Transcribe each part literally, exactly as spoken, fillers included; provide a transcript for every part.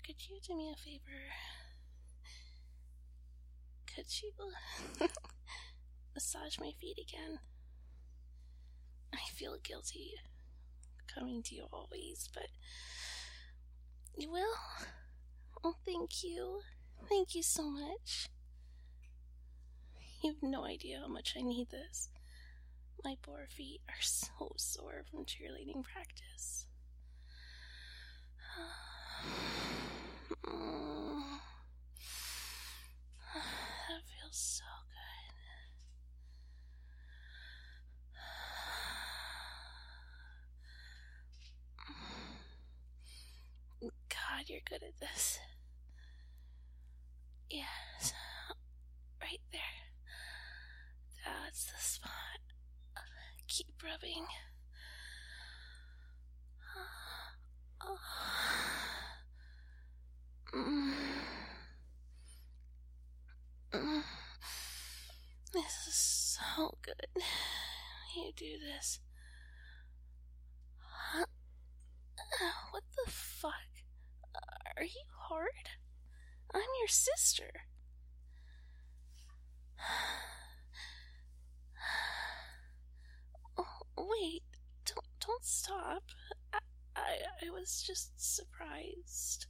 could you do me a favor? Could you massage my feet again? I feel guilty coming to you always, but you will? Oh, thank you. Thank you so much. You have no idea how much I need this. My poor feet are so sore from cheerleading practice. That feels so good. God, you're good at this. Yes, right there. That's the spot. Keep rubbing. Oh. Mm. Mm. This is so good. You do this. Huh? What the fuck? Are you hard? I'm your sister. Oh, wait, don't don't stop. I I, I was just surprised.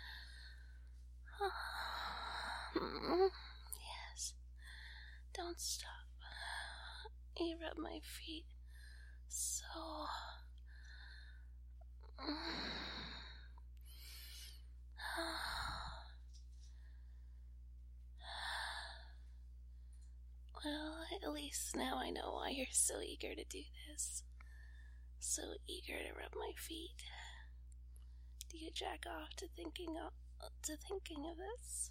Yes, don't stop. You rub my feet so. Well, at least now I know why you're so eager to do this. So eager to rub my feet. Do you jack off to thinking of, to thinking of this?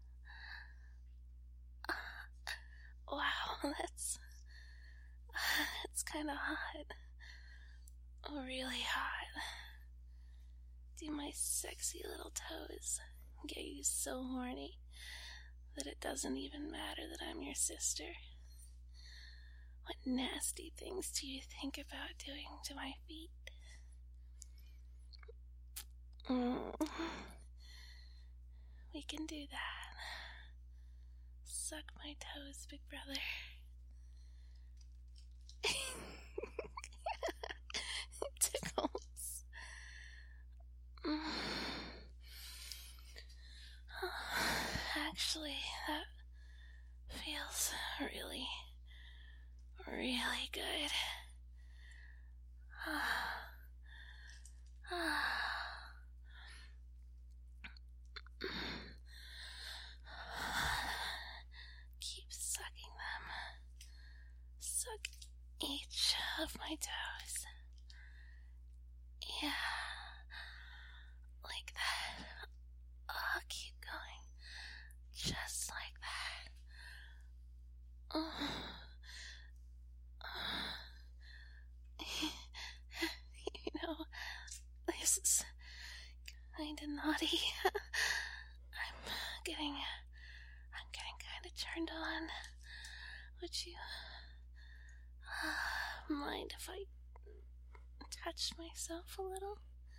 Wow, that's that's kind of hot. Really hot. Do my sexy little toes get you so horny that it doesn't even matter that I'm your sister? What nasty things do you think about doing to my feet? Mm. We can do that. Suck my toes, big brother. It tickles. Mm. Actually, that feels really, really good. Keep sucking them. Suck each of my toes. Yeah. Like that. Oh, keep going. Just like that. Oh. You know, this is kinda naughty. I'm getting, I'm getting kinda turned on. Would you uh, mind if I touch myself a little?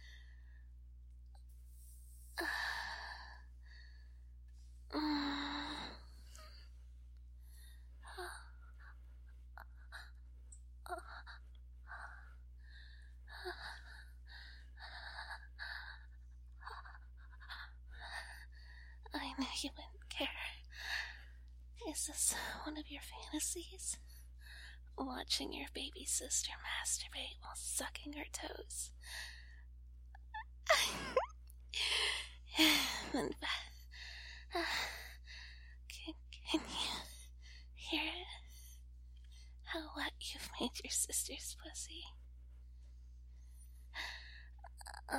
Uh, mm. I knew you wouldn't care. Is this one of your fantasies? Watching your baby sister masturbate while sucking her toes. And, uh, can, can you hear it? How wet you've made your sister's pussy. Uh,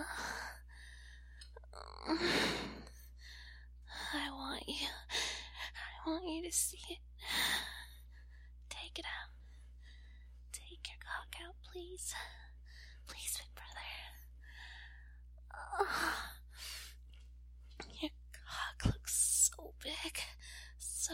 I want you. I want you to see it. Take it out. Take your cock out, please. Please, big brother. Oh, your cock looks so big. So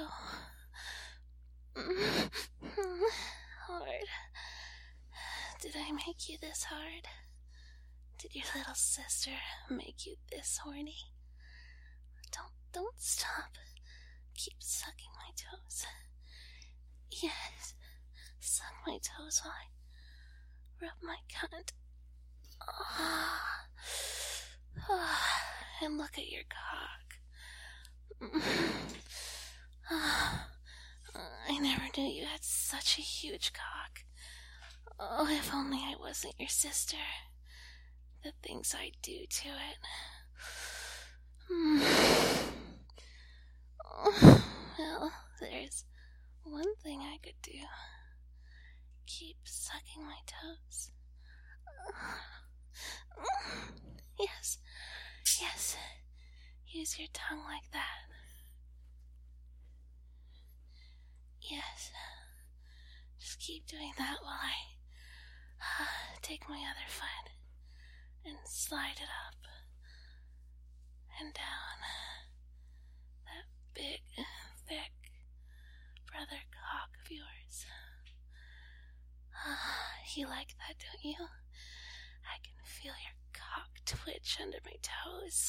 hard. Did I make you this hard? Did your little sister make you this horny? don't stop. Keep sucking my toes. Yes, suck my toes while I rub my cunt. Ah, ah, and look at your cock. Ah, I never knew you had such a huge cock. Oh, if only I wasn't your sister. The things I do to it. Mm. Oh, well, there's one thing I could do. Keep sucking my toes. Yes, yes. Use your tongue like that. Yes. Just keep doing that while I uh, take my other foot and slide it up and down that big, thick brother cock of yours. Uh, you like that, don't you? I can feel your cock twitch under my toes.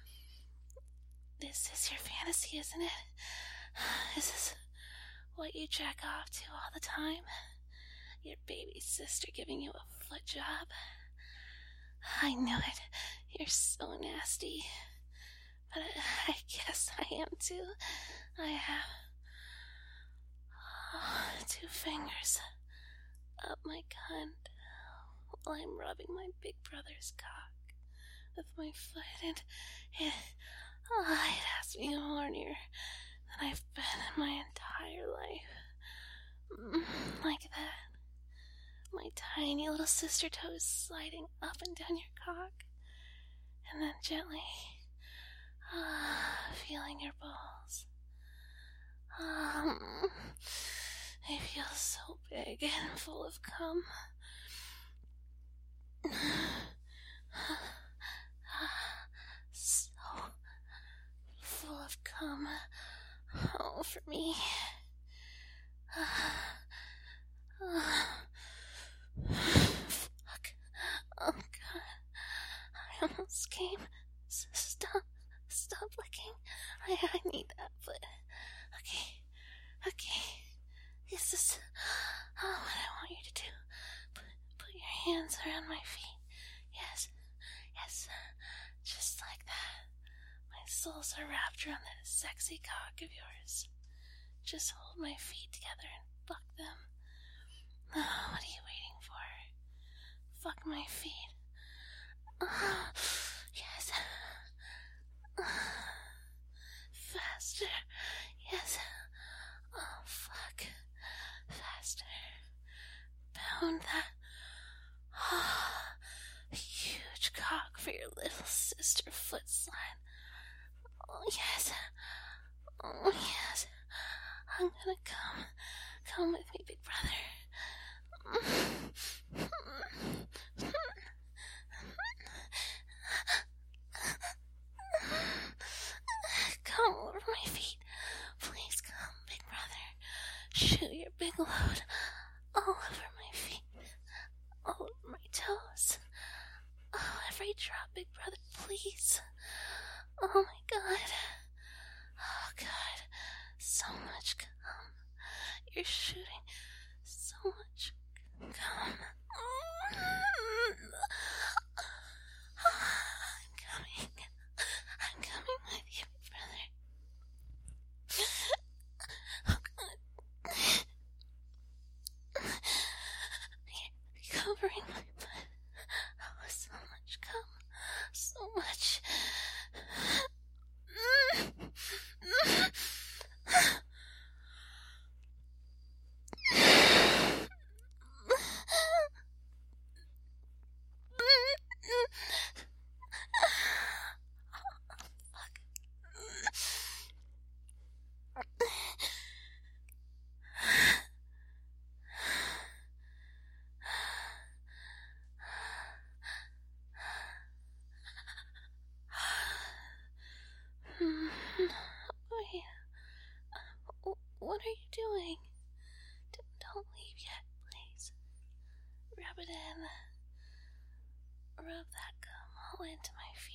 This is your fantasy, isn't it? Is this what you jack off to all the time? Your baby sister giving you a foot job? I knew it. You're so nasty. But I guess I am too. I have oh, two fingers up my cunt while I'm rubbing my big brother's cock with my foot, and it, oh, it has me hornier than I've been in my entire life. Like that. My tiny little sister toes sliding up and down your cock, and then gently ah, feeling your balls. Um, they feel so big and full of cum. So full of cum. Oh, for me. Fuck. Oh, God. I almost came. S- stop. Stop licking. I, I need that foot. Okay. Okay. This is oh, what I want you to do. Put, put your hands around my feet. Yes. Yes. Just like that. My soles are wrapped around that sexy cock of yours. Just hold my feet together and fuck them. Oh, what are you waiting for? Fuck my feet. Oh, yes. Faster. Yes. Oh, fuck. Faster. Pound that oh, huge cock for your little sister foot slide. Oh, yes. Oh, yes. I'm gonna come. Come with me, big brother. Come over my feet. Please come, big brother. Shoot your big load all over my feet. All over my toes. Oh, every drop, big brother, please. Oh my God. Oh God. So much cum. You're shooting so much cum. I'm coming. I'm coming with you, brother. Oh God. You're covering my butt. Oh, so much cum. So much. What are you doing? Don't, don't leave yet, please. Rub it in. Rub that gum all into my feet.